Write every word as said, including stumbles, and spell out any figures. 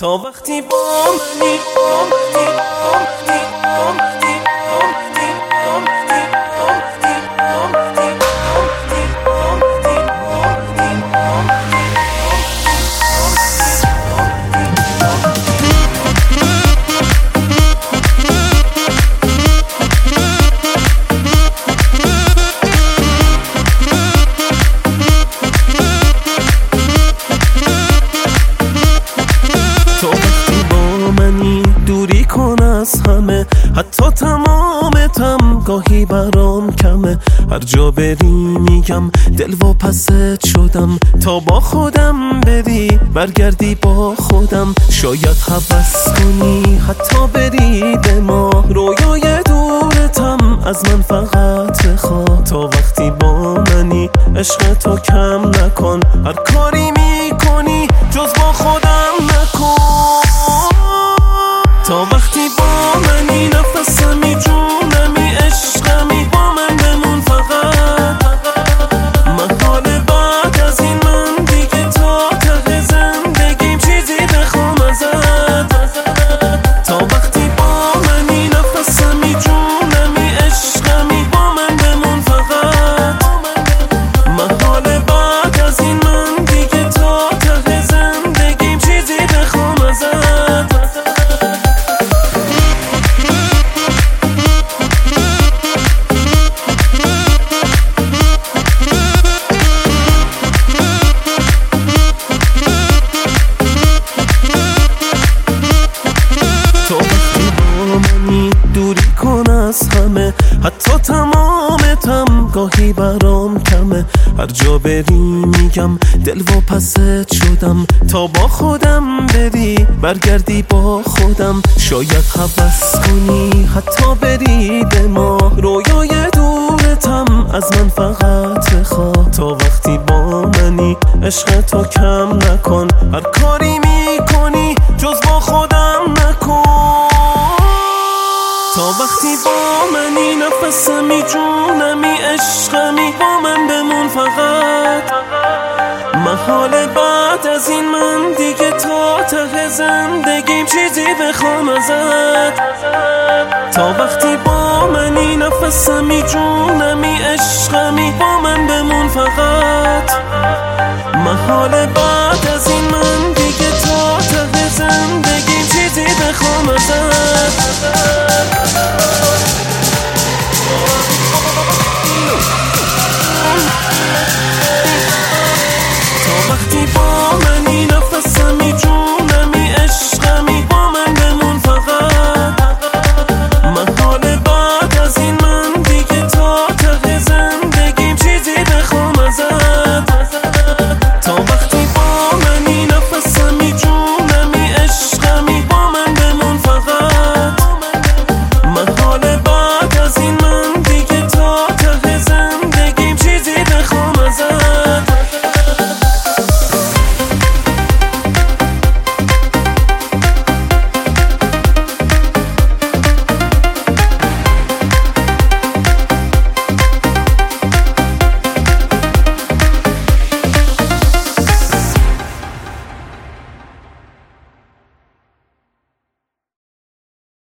تا وقتی با منی با منی با منی با منی با منی با منی با منی با منی با منی با منی دوری کن از همه، حتی تمامتم گاهی برام کمه. هر جا بری میگم دل و پست شدم، تا با خودم بری برگردی با خودم. شاید هوس کنی حتی بری به ما، رویای دورتم از من فقط خواه. تا وقتی با منی عشق تو کم نکن، هر کاری میکنی جز با خودم نکن. تا وقتی با منی نفسمی جونمی عشقمی، با من بمون فقط. محال بعد از این من دیگه تا ته زندگیم چیزی بخوام ازت. تا وقتی با منی نفسمی جونمی عشقمی، با من بمون فقط. محال بعد از این من دیگه تا ته زندگیم چیزی بخوام ازت. دوری کن از همه، حتی تمامتم گاهی برام کمه. هر جا بری میگم دل و پست شدم، تا با خودم بری برگردی با خودم. شاید هوس کنی حتی بری به ما، رویای دورتم از من فقط خواه. تا وقتی با منی عشق تو کم نکن، هر کاری میکنی جز با خودم نکن. تا وقتی با منی نفسمی جونمی عشقمی، با من بمون فقط. محال بعد از این من دیگه تا ته زندگیم چیزی بخوام ازت. تا وقتی با منی نفسمی جونمی عشقمی، با من بمون فقط. محال بعد از این